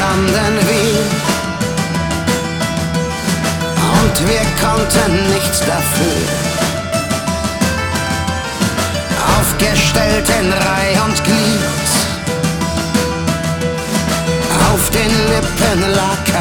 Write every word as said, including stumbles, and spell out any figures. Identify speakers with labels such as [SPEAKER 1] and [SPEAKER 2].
[SPEAKER 1] standen wir und wir konnten nichts dafür. Aufgestellt in Reih und Glied, auf den Lippen lag